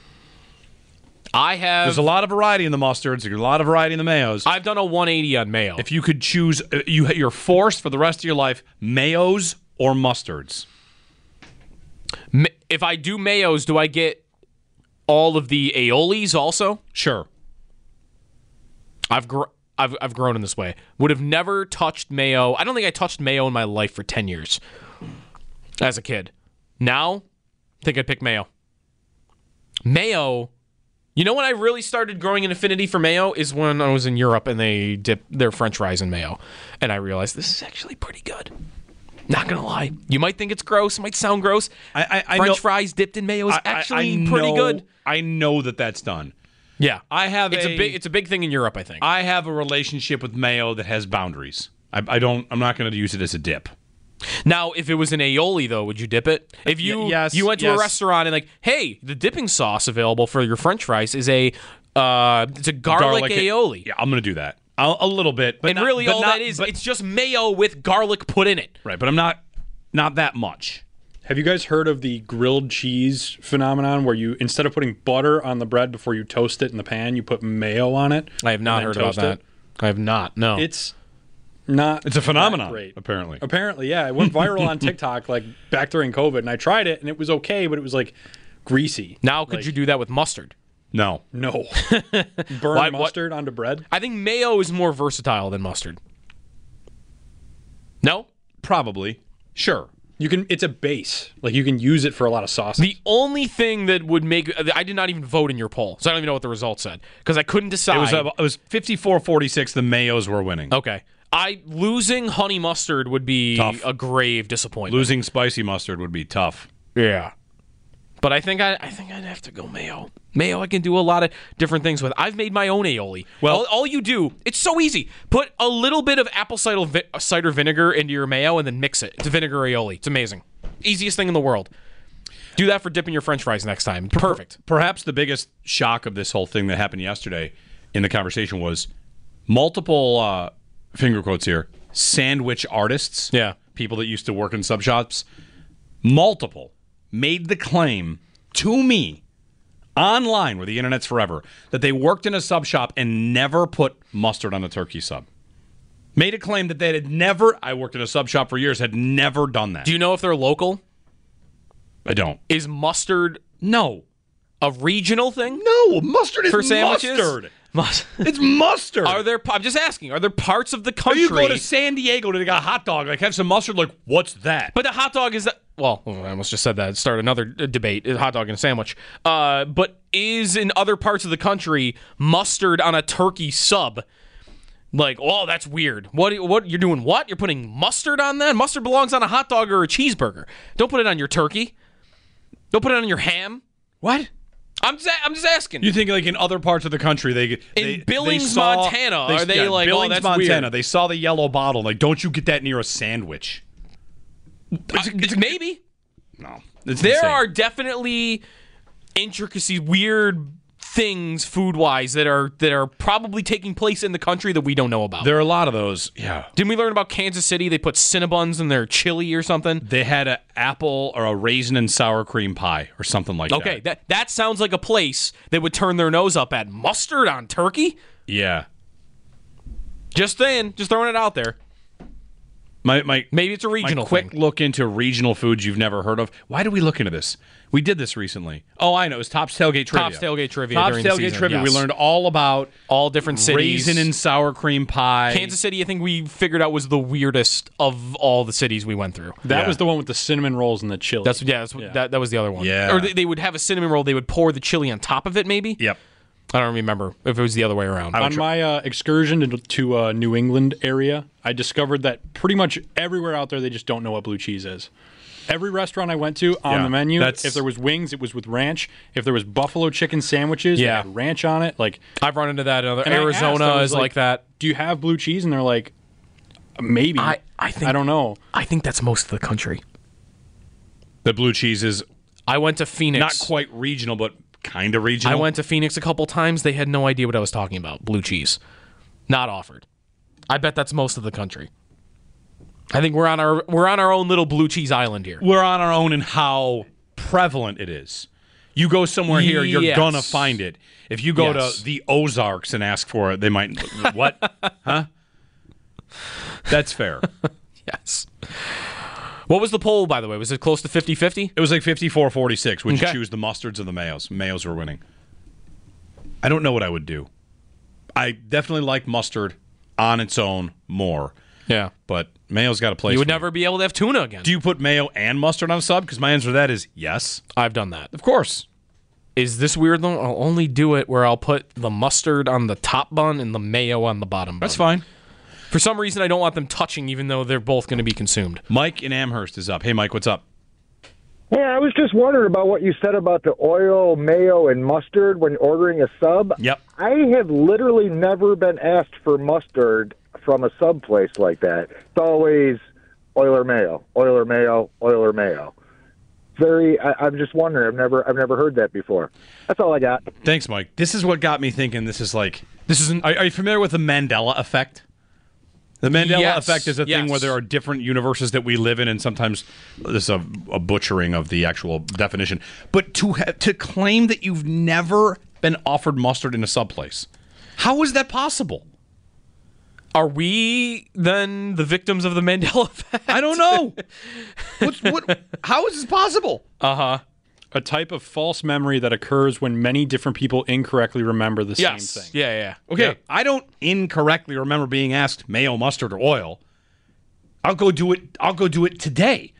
I have. There's a lot of variety in the mustards. There's a lot of variety in the mayos. I've done a one eighty on mayo. If you could choose, uh, you you're forced for the rest of your life, mayos or mustards. Ma- if I do mayos, do I get all of the aiolis also? Sure. I've gr- I've I've grown in this way. Would have never touched mayo. I don't think I touched mayo in my life for ten years as a kid. Now, I think I'd pick mayo. Mayo. You know when I really started growing an affinity for mayo is when I was in Europe and they dip their French fries in mayo, and I realized this is actually pretty good. Not gonna lie, you might think it's gross, it might sound gross. I, I, I French know, fries dipped in mayo is I- I- actually I pretty know- good. I know that that's done. Yeah, I have it's a, a big it's a big thing in Europe, I think. I have a relationship with mayo that has boundaries. I, I don't. I'm not going to use it as a dip. Now, if it was an aioli, though, would you dip it? If you Y- yes, you went to yes. a restaurant and like, hey, the dipping sauce available for your French fries is a uh, it's a garlic, aioli, Yeah, I'm going to do that. I'll, a little bit, but and not- really but all not- that is but- it's just mayo with garlic put in it. right. But I'm not not that much. Have you guys heard of the grilled cheese phenomenon where you, instead of putting butter on the bread before you toast it in the pan, you put mayo on it? I have not and heard then about toast that. it? I have not. No. It's not It's a phenomenon, that great. apparently. Apparently, yeah. It went viral on TikTok like back during COVID, and I tried it, and it was okay, but it was like greasy. now, could Like, you do that with mustard? No. No. Burn Why- what- mustard onto bread? I think mayo is more versatile than mustard. No. Probably. Sure. You can. It's a base. Like you can use it for a lot of sauces. The only thing that would make I did not even vote in your poll, so I don't even know what the results said because I couldn't decide. It was uh, it was fifty-four forty-six. The mayos were winning. Okay. I losing honey mustard would be Tough. a grave disappointment. Losing spicy mustard would be tough. Yeah. But I think I I think I'd have to go mayo. Mayo I can do a lot of different things with. I've made my own aioli. Well- all, all you do, it's so easy. Put a little bit of apple cider, vi- cider vinegar into your mayo and then mix it. It's a vinegar aioli. It's amazing. Easiest thing in the world. Do that for dipping your French fries next time. Perfect. Perhaps the biggest shock of this whole thing that happened yesterday in the conversation was multiple uh, finger quotes here sandwich artists. Yeah. People that used to work in sub shops. Multiple, made the claim to me online, where the internet's forever, that they worked in a sub shop and never put mustard on a turkey sub. Made a claim that they had never, I worked in a sub shop for years, had never done that. Do you know if they're local? I don't. Is mustard No. a regional thing? No, mustard is For sandwiches? mustard. Mus- It's mustard. Are there? I'm just asking. Are there parts of the Or country? you go to San Diego and they got a hot dog, like have some mustard, like, what's that? But the hot dog is that. Well, I almost just said that. Start another uh, debate. A hot dog and a sandwich. Uh, but is in other parts of the country mustard on a turkey sub? Like, oh, that's weird. What? What? You're doing what? You're putting mustard on that? Mustard belongs on a hot dog or a cheeseburger. Don't put it on your turkey. Don't put it on your ham. What? I'm just, I'm just asking. You think like in other parts of the country, they they, In Billings, they saw, Montana, are they yeah, like, oh, Billings, that's Montana? weird? They saw the yellow bottle, like, don't you get that near a sandwich? It's, Uh, it's, maybe. no, it's There insane. are definitely intricacies, weird things food-wise that are that are probably taking place in the country that we don't know about. There are a lot of those. Yeah, Didn't we learn about Kansas City? They put Cinnabons in their chili or something. they had an apple or a raisin and sour cream pie or something like Okay, that. that that sounds like a place that would turn their nose up at mustard on turkey. Yeah, Just saying, just throwing it out there. my my Maybe it's a regional my quick thing. look into regional foods you've never heard of. Why did we look into this? We did this recently. Oh, I know. It was Topps Tailgate Trivia. Topps Tailgate Trivia Topps during the Tailgate season, Trivia. We yes. learned all about All different cities. raisin and sour cream pie. Kansas City, I think we figured out was the weirdest of all the cities we went through. That Yeah. was the one with the cinnamon rolls and the chili. That's yeah, that's, Yeah. That, that was the other one. Yeah. Or they, they would have a cinnamon roll. They would pour the chili on top of it. Maybe. Yep. I don't remember if it was the other way around. On my uh, excursion to, to uh, New England area, I discovered that pretty much everywhere out there, they just don't know what blue cheese is. Every restaurant I went to on Yeah, the menu, that's- if there was wings, it was with ranch. If there was buffalo chicken sandwiches, Yeah. it had ranch on it. Like, I've run into that. In other, and I Arizona asked, I was is like, that. Do you have blue cheese? And they're like, maybe. I- I think- I don't know. I think that's most of the country. The blue cheese is I went to Phoenix. not quite regional, but kind of regional. I went to Phoenix a couple times. They had no idea what I was talking about. Blue cheese, not offered. I bet that's most of the country. I think we're on our we're on our own little blue cheese island here. We're on our own in how prevalent it is. You go somewhere here, you're Yes. gonna find it. If you go Yes. to the Ozarks and ask for it, they might. What? Huh? That's fair. Yes. What was the poll, by the way? Was it close to fifty-fifty? It was like fifty-four forty-six. Would Okay. you choose the mustards or the mayos? Mayos were winning. I don't know what I would do. I definitely like mustard on its own more, Yeah. but mayo's got a place. You would for me. never be able to have tuna again. Do you put mayo and mustard on a sub? Because my answer to that is yes. I've done that. Of course. Is this weird though? I'll only do it where I'll put the mustard on the top bun and the mayo on the bottom bun. That's fine. For some reason, I don't want them touching, even though they're both going to be consumed. Mike in Amherst is up. Hey, Mike, what's up? Yeah, I was just wondering about what you said about the oil, mayo, and mustard when ordering a sub. Yep. I have literally never been asked for mustard from a sub place like that. It's always oil or mayo, oil or mayo, oil or mayo. Very. I, I'm just wondering. I've never. I've never heard that before. That's all I got. Thanks, Mike. This is what got me thinking. This is like this is. An, are, are you familiar with the Mandela effect? The Mandela Yes, effect is a thing yes. where there are different universes that we live in, and sometimes there's a, a butchering of the actual definition. But to ha- to claim that you've never been offered mustard in a sub place, how is that possible? Are we then the victims of the Mandela effect? I don't know. What's, what? How is this possible? Uh huh. A type of false memory that occurs when many different people incorrectly remember the Yes. same thing. Yeah, yeah. Okay, Yeah. I don't incorrectly remember being asked mayo, mustard, or oil. I'll go do it. I'll go do it today.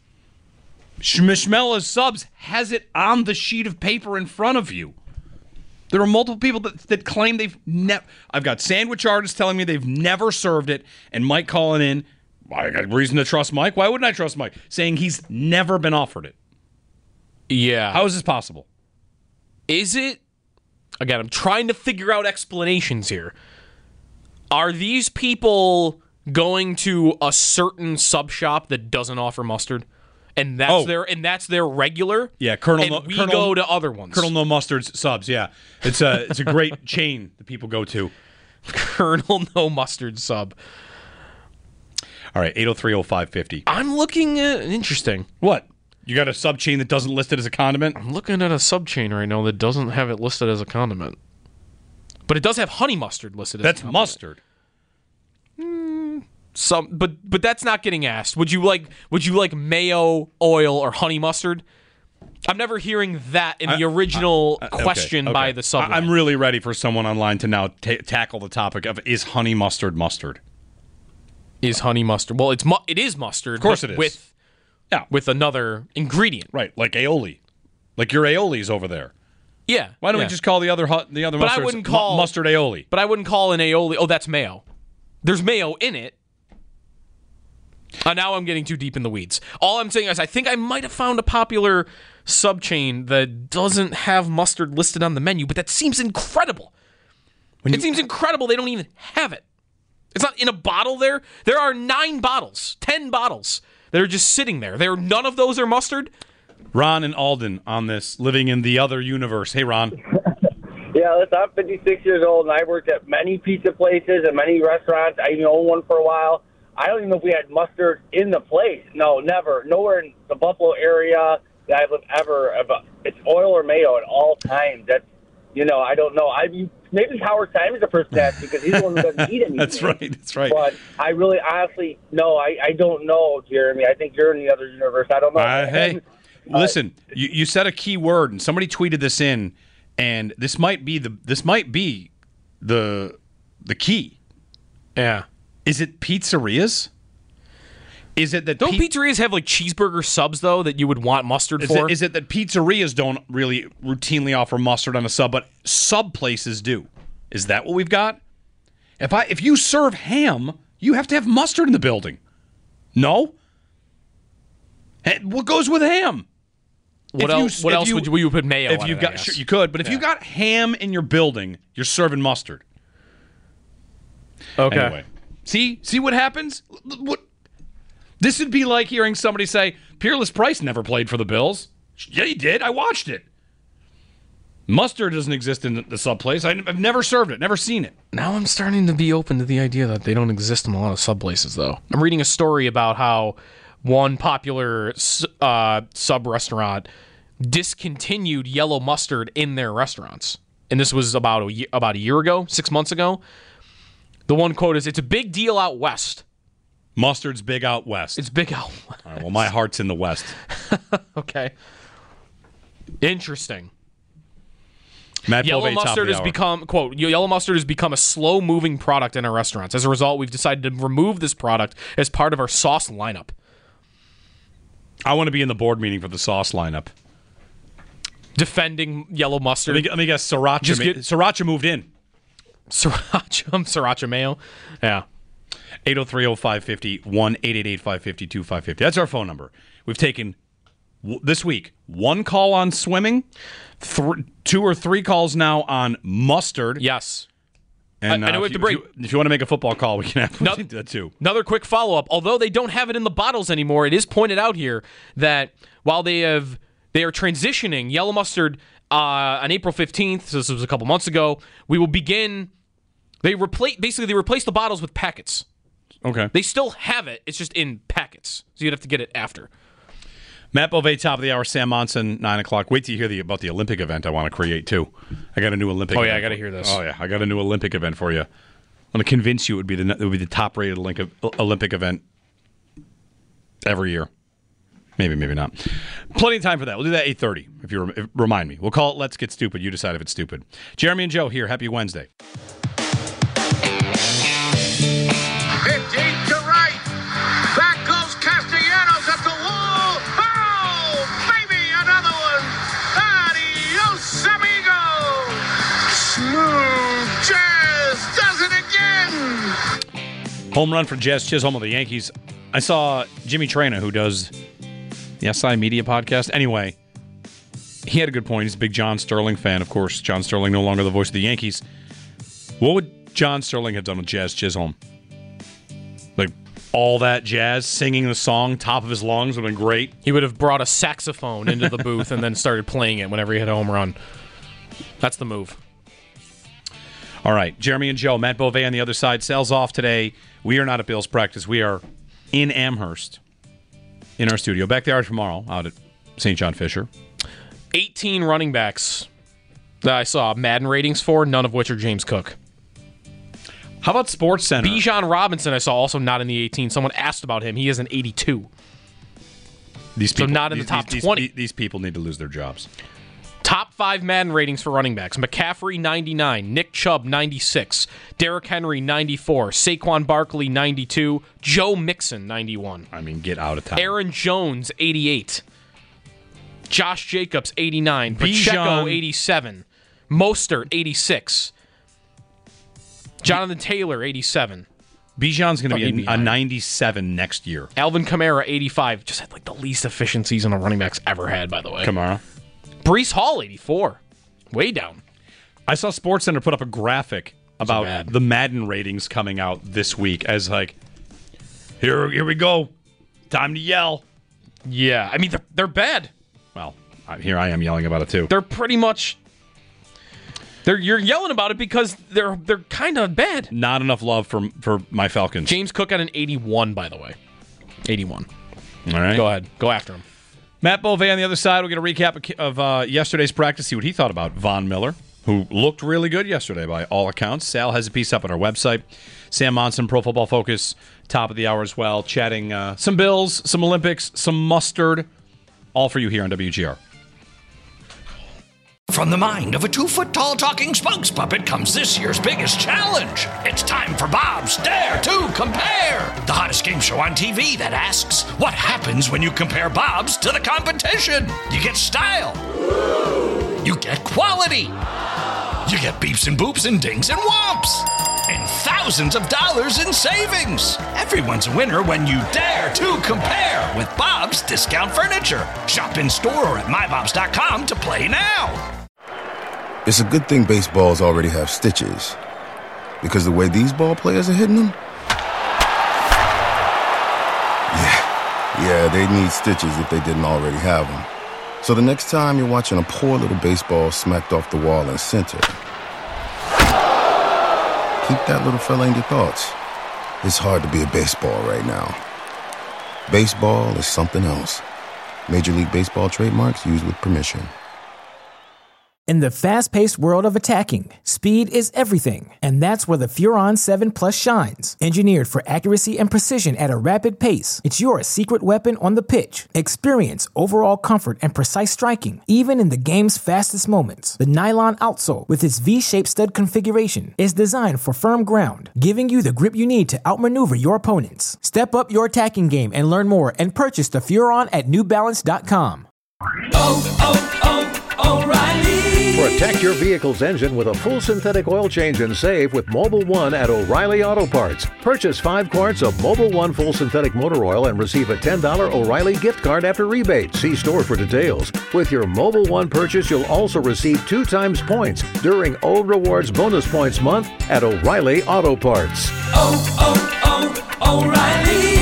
Schmishmela's Subs has it on the sheet of paper in front of you. There are multiple people that, that claim they've never. I've got sandwich artists telling me they've never served it, and Mike calling in. I got reason to trust Mike. Why wouldn't I trust Mike? Saying he's never been offered it. Yeah. How is this possible? Is it? Again, I'm trying to figure out explanations here. Are these people going to a certain sub shop that doesn't offer mustard, and that's Oh. their and that's their regular? Yeah, Colonel. And No- we Colonel, go to other ones. Colonel No Mustard's Subs. Yeah, it's a it's a great chain that people go to. Colonel No Mustard sub. All right, eight oh three oh five fifty. I'm looking at interesting. What? You got a sub chain that doesn't list it as a condiment? I'm looking at a sub chain right now that doesn't have it listed as a condiment. But it does have honey mustard listed as That's a condiment. mustard. Mm, some, but but that's not getting asked. Would you like Would you like mayo, oil, or honey mustard? I'm never hearing that in the original uh, uh, okay, question okay. by the subline. I- I'm really ready for someone online to now ta tackle the topic of is honey mustard mustard? Is honey mustard? Well, it's mu- it is mustard. Of course but it is. With Yeah. with another ingredient. Right, like aioli. Like your aioli's over there. Yeah. Why don't yeah. we just call the other hu- the other But I mustard wouldn't call mustard aioli? But I wouldn't call an aioli. Oh, that's mayo. There's mayo in it. Uh, now I'm getting too deep in the weeds. All I'm saying is I think I might have found a popular subchain that doesn't have mustard listed on the menu, but that seems incredible. When it you- seems incredible they don't even have it. It's not in a bottle there. There are nine bottles, ten bottles that are just sitting there. There, none of those are mustard. Ron and Alden on this, living in the other universe. Hey, Ron. Yeah, listen, I'm fifty-six years old, and I worked at many pizza places and many restaurants. I even owned one for a while. I don't even know if we had mustard in the place. No, never. Nowhere in the Buffalo area that I've lived ever. It's oil or mayo at all times. That's, you know, I don't know. I mean, maybe Howard Simon's the person to ask because he's the one who doesn't eat anything. That's right. That's right. But I really, honestly, no, I, I don't know, Jeremy. I think you're in the other universe. I don't know. Uh, hey, And, listen, you, you said a key word, and somebody tweeted this in, and this might be the this might be the the key. Yeah. Is it pizzerias? Is it that Don't pi- pizzerias have like cheeseburger subs though that you would want mustard is for? it, is it that pizzerias don't really routinely offer mustard on a sub, but sub places do? Is that what we've got? If I if you serve ham, you have to have mustard in the building. No? Hey, what goes with ham? What If else? you- what if else you- would you, you put mayo If on you it, I got, guess. sure, you could, but if you got ham in your building, you're serving mustard. Okay. Anyway, see, see what happens. What this would be like hearing somebody say, "Peerless Price never played for the Bills." Yeah, he did. I watched it. Mustard doesn't exist in the, the sub place. I, I've never served it, never seen it. Now I'm starting to be open to the idea that they don't exist in a lot of sub places, though. I'm reading a story about how one popular uh, sub restaurant discontinued yellow mustard in their restaurants, and this was about a year, about a year ago, six months ago. The one quote is, "It's a big deal out west." Mustard's big out west. It's big out west. All right, well, my heart's in the west. Okay. Interesting. Matt Yellow Bovee, top of mustard the has hour. become, quote, yellow mustard has become a slow-moving product in our restaurants. As a result, we've decided to remove this product as part of our sauce lineup. I want to be in the board meeting for the sauce lineup. Defending yellow mustard. Let me, let me guess, Sriracha, Just ma- get- Sriracha moved in. Sriracha, sriracha mayo. Yeah. eight oh three oh five five oh, one eight eight eight five five two five five oh. That's our phone number. We've taken, w- this week, one call on swimming, th- two or three calls now on mustard. Yes. And I- I know uh, we if, have to you, break- if, you, if you want to make a football call, we can have No- we can do that too. Another quick follow-up. Although they don't have it in the bottles anymore, it is pointed out here that while they have they are transitioning yellow mustard uh, on April fifteenth, so this was a couple months ago, we will begin. They replace basically they replace the bottles with packets. Okay. They still have it. It's just in packets, so you'd have to get it after. Matt Bovee, top of the hour. Sam Monson, nine o'clock. Wait till you hear the, about the Olympic event I want to create, too. I got a new Olympic Oh, event. yeah, I gotta hear this. Oh, yeah. I got a new Olympic event for you. I'm going to convince you it would be the, it would be the top-rated Olympic, Olympic event every year. Maybe, maybe not. Plenty of time for that. We'll do that at eight thirty, if you rem- if, remind me. We'll call it Let's Get Stupid. You decide if it's stupid. Jeremy and Joe here. Happy Wednesday. fifteen to right. Back goes Castellanos at the wall. Oh, baby, another one. Adios, amigo. Smooth Jazz does it again. Home run for Jazz Chisholm of the Yankees. I saw Jimmy Traina, who does the S I Media podcast. Anyway, he had a good point. He's a big John Sterling fan, of course. John Sterling no longer the voice of the Yankees. What would John Sterling have done with Jazz Chisholm? Like, all that jazz, singing the song, top of his lungs would have been great. He would have brought a saxophone into the booth and then started playing it whenever he hit a home run. That's the move. All right, Jeremy and Joe, Matt Bovee on the other side. Sales off today. We are not at Bills practice. We are in Amherst in our studio. Back there tomorrow out at Saint John Fisher. eighteen running backs that I saw Madden ratings for, none of which are James Cook. How about Sports Center? Bijan Robinson I saw also not in the eighteen. Someone asked about him. He is an eighty-two. These people, so not in these, the top these, twenty. These, these people need to lose their jobs. Top five Madden ratings for running backs. McCaffrey, ninety-nine. Nick Chubb, ninety-six. Derrick Henry, ninety-four. Saquon Barkley, ninety-two. Joe Mixon, ninety-one. I mean, get out of town. Aaron Jones, eighty-eight. Josh Jacobs, eighty-nine. Pacheco, Bijan. eighty-seven. Mostert, eighty-six. Jonathan Taylor, eighty-seven. Bijan's going to Oh, be he'd a, be a ninety-seven next year. Alvin Kamara, eighty-five. Just had like the least efficient season a running back's ever had, by the way. Kamara. Breece Hall, eighty-four. Way down. I saw SportsCenter put up a graphic about bad. the Madden ratings coming out this week as like, here, here we go. Time to yell. Yeah, I mean, they're, they're bad. Well, I- here I am yelling about it too. They're pretty much... They're, you're yelling about it because they're they're kind of bad. Not enough love for for my Falcons. James Cook got an eighty-one, by the way. eighty-one. All right. Go ahead. Go after him. Matt Beauvais on the other side. We'll get a recap of uh, yesterday's practice, see what he thought about Von Miller, who looked really good yesterday by all accounts. Sal has a piece up on our website. Sam Monson, Pro Football Focus, top of the hour as well, chatting uh, some Bills, some Olympics, some mustard, all for you here on W G R. From the mind of a two-foot-tall talking spokes puppet comes this year's biggest challenge. It's time for Bob's Dare to Compare, the hottest game show on T V that asks, what happens when you compare Bob's to the competition? You get style. You get quality. You get beeps and boops and dings and whomps. And thousands of dollars in savings. Everyone's a winner when you dare to compare with Bob's Discount Furniture. Shop in store or at my bobs dot com to play now. It's a good thing baseballs already have stitches. Because the way these ball players are hitting them? Yeah, yeah, they'd need stitches if they didn't already have them. So the next time you're watching a poor little baseball smacked off the wall in center, keep that little fella in your thoughts. It's hard to be a baseball right now. Baseball is something else. Major League Baseball trademarks used with permission. In the fast-paced world of attacking, speed is everything, and that's where the Furon seven Plus shines. Engineered for accuracy and precision at a rapid pace, it's your secret weapon on the pitch. Experience overall comfort and precise striking, even in the game's fastest moments. The nylon outsole, with its V-shaped stud configuration, is designed for firm ground, giving you the grip you need to outmaneuver your opponents. Step up your attacking game and learn more and purchase the Furon at new balance dot com. Oh, oh, oh, O'Reilly! Protect your vehicle's engine with a full synthetic oil change and save with Mobil one at O'Reilly Auto Parts. Purchase five quarts of Mobil one full synthetic motor oil and receive a ten dollars O'Reilly gift card after rebate. See store for details. With your Mobil one purchase, you'll also receive two times points during O Rewards Bonus Points Month at O'Reilly Auto Parts. Oh, oh, oh, O'Reilly!